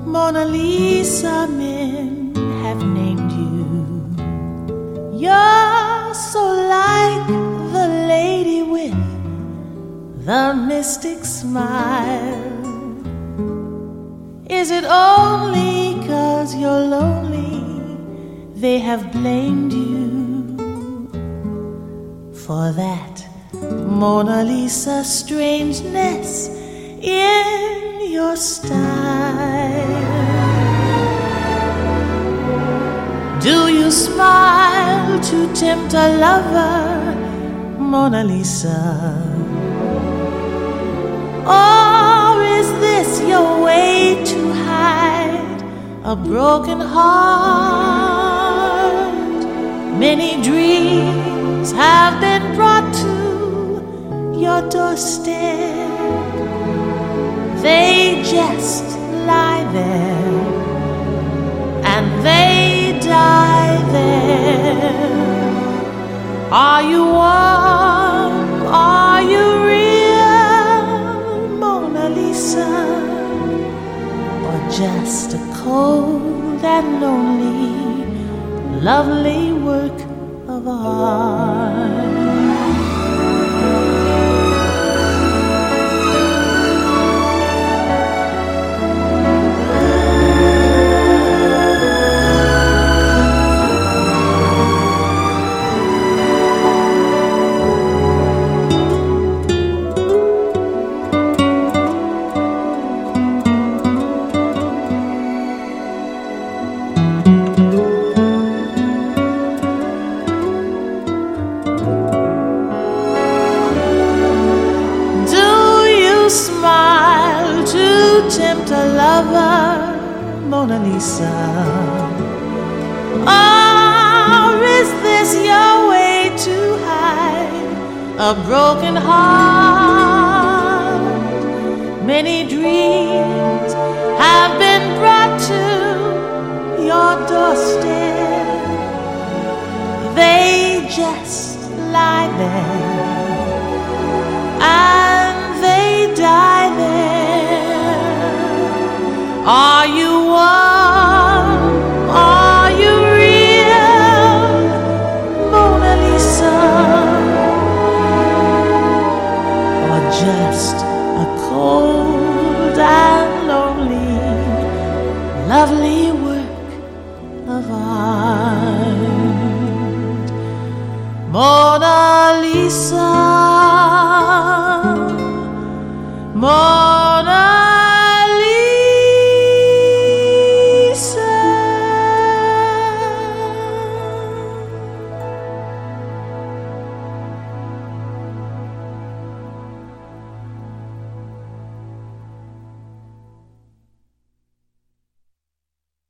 Mona Lisa, men have named you. You're so like the lady with the mystic smile. Is it only 'cause you're lonely they have blamed you for that Mona Lisa strangeness in your style? Do you smile to tempt a lover, Mona Lisa? Or is this your way to hide a broken heart? Many dreams have been brought to your doorstep. They just lie there and they die there. Are you warm? Are you real, Mona Lisa? Or just a cold and lonely, lovely work of art? Tempt a lover, Mona Lisa? Or is this your way to hide a broken heart? Many dreams have been brought to your doorstep. They just lie there and they die there. Are you warm? Are you real, Mona Lisa? Or just a cold and lonely, lovely work of art? Mona Lisa.